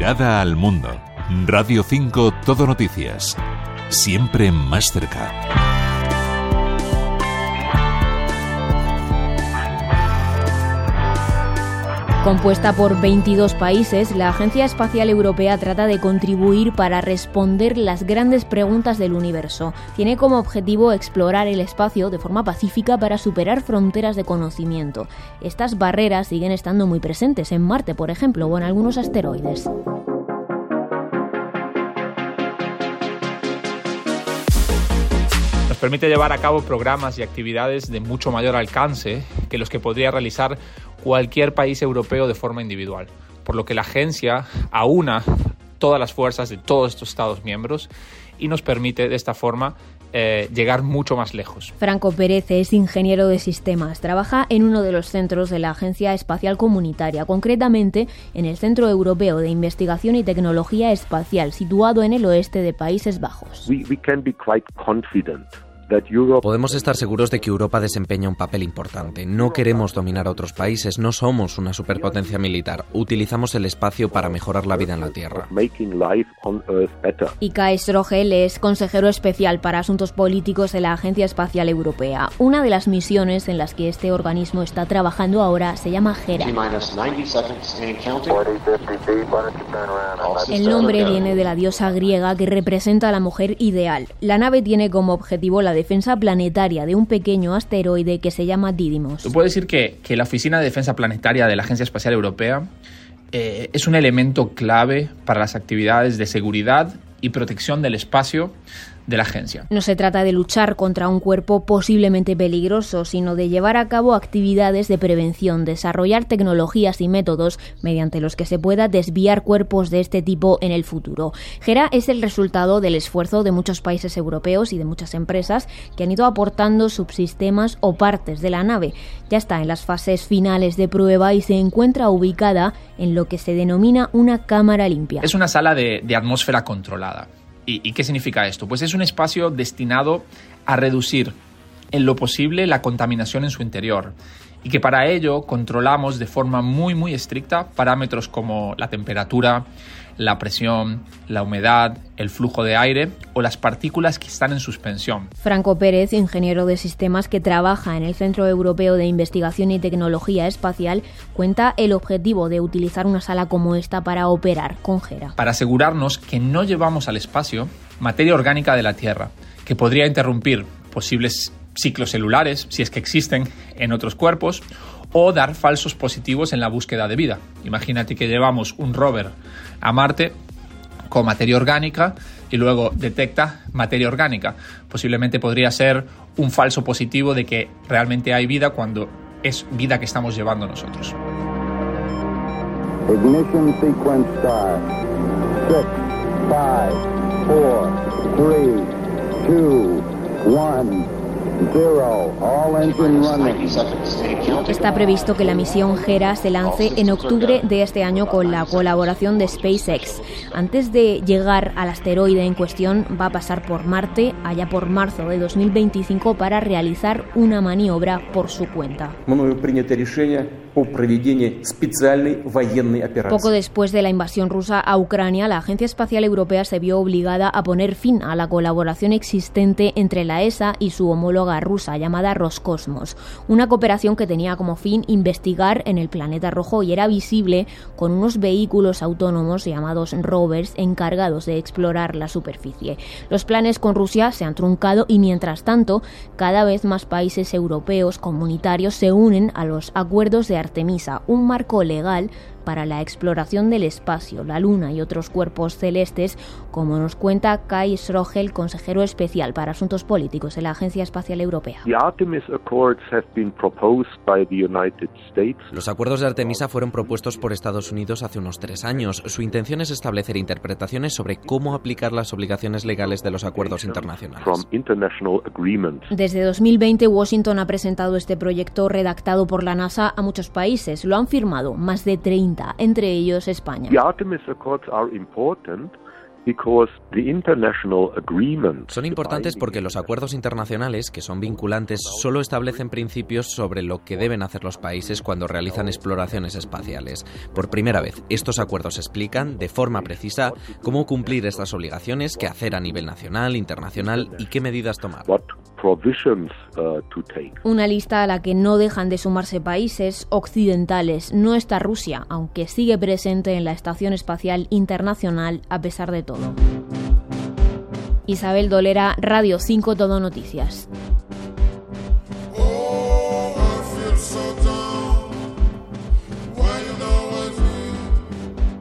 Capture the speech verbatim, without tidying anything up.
Mirada al mundo. Radio cinco Todo Noticias. Siempre más cerca. Compuesta por veintidós países, la Agencia Espacial Europea trata de contribuir para responder las grandes preguntas del universo. Tiene como objetivo explorar el espacio de forma pacífica para superar fronteras de conocimiento. Estas barreras siguen estando muy presentes en Marte, por ejemplo, o en algunos asteroides. Nos permite llevar a cabo programas y actividades de mucho mayor alcance que los que podría realizar cualquier país europeo de forma individual, por lo que la agencia aúna todas las fuerzas de todos estos Estados miembros y nos permite de esta forma eh, llegar mucho más lejos. Franco Pérez es ingeniero de sistemas, trabaja en uno de los centros de la Agencia Espacial Comunitaria, concretamente en el Centro Europeo de Investigación y Tecnología Espacial, situado en el oeste de Países Bajos. We, we can be quite confident. Podemos estar seguros de que Europa desempeña un papel importante. No queremos dominar a otros países, no somos una superpotencia militar. Utilizamos el espacio para mejorar la vida en la Tierra. Y Kai Strogel es consejero especial para asuntos políticos de la Agencia Espacial Europea. Una de las misiones en las que este organismo está trabajando ahora se llama Hera. El nombre viene de la diosa griega que representa a la mujer ideal. La nave tiene como objetivo la defensa planetaria de un pequeño asteroide que se llama Didymos. Te puedo decir que, que la Oficina de Defensa Planetaria de la Agencia Espacial Europea eh, es un elemento clave para las actividades de seguridad y protección del espacio de la agencia. No se trata de luchar contra un cuerpo posiblemente peligroso, sino de llevar a cabo actividades de prevención, desarrollar tecnologías y métodos mediante los que se pueda desviar cuerpos de este tipo en el futuro. Hera es el resultado del esfuerzo de muchos países europeos y de muchas empresas que han ido aportando subsistemas o partes de la nave. Ya está en las fases finales de prueba y se encuentra ubicada en lo que se denomina una cámara limpia. Es una sala de, de atmósfera controlada. ¿Y, ¿Y qué significa esto? Pues es un espacio destinado a reducir en lo posible la contaminación en su interior y que para ello controlamos de forma muy muy estricta parámetros como la temperatura, la presión, la humedad, el flujo de aire o las partículas que están en suspensión. Franco Pérez, ingeniero de sistemas que trabaja en el Centro Europeo de Investigación y Tecnología Espacial, cuenta el objetivo de utilizar una sala como esta para operar con Hera. Para asegurarnos que no llevamos al espacio materia orgánica de la Tierra, que podría interrumpir posibles ciclos celulares, si es que existen en otros cuerpos, o dar falsos positivos en la búsqueda de vida. Imagínate que llevamos un rover a Marte con materia orgánica y luego detecta materia orgánica. Posiblemente podría ser un falso positivo de que realmente hay vida cuando es vida que estamos llevando nosotros. Ignition sequence start. Six, five, four, three, two, one. Zero. All engine running. Está previsto que la misión Hera se lance en octubre de este año con la colaboración de SpaceX. Antes de llegar al asteroide en cuestión, va a pasar por Marte allá por marzo de dos mil veinticinco para realizar una maniobra por su cuenta. Poco después de la invasión rusa a Ucrania, la Agencia Espacial Europea se vio obligada a poner fin a la colaboración existente entre la E S A y su homóloga rusa llamada Roscosmos, una cooperación que tenía como fin investigar en el planeta rojo y era visible con unos vehículos autónomos llamados rovers encargados de explorar la superficie. Los planes con Rusia se han truncado y mientras tanto cada vez más países europeos comunitarios se unen a los acuerdos de Artemisa, un marco legal para la exploración del espacio, la Luna y otros cuerpos celestes, como nos cuenta Kai Strogel, consejero especial para asuntos políticos de la Agencia Espacial Europea. Los acuerdos de Artemisa fueron propuestos por Estados Unidos hace unos tres años. Su intención es establecer interpretaciones sobre cómo aplicar las obligaciones legales de los acuerdos internacionales. Desde dos mil veinte, Washington ha presentado este proyecto redactado por la NASA a muchos países. Lo han firmado más de treinta, entre ellos España. Son importantes porque los acuerdos internacionales, que son vinculantes, solo establecen principios sobre lo que deben hacer los países cuando realizan exploraciones espaciales. Por primera vez, estos acuerdos explican, de forma precisa, cómo cumplir estas obligaciones, qué hacer a nivel nacional, internacional y qué medidas tomar. Una lista a la que no dejan de sumarse países occidentales. No está Rusia, aunque sigue presente en la Estación Espacial Internacional a pesar de todo. Isabel Dolera, Radio cinco Todo Noticias.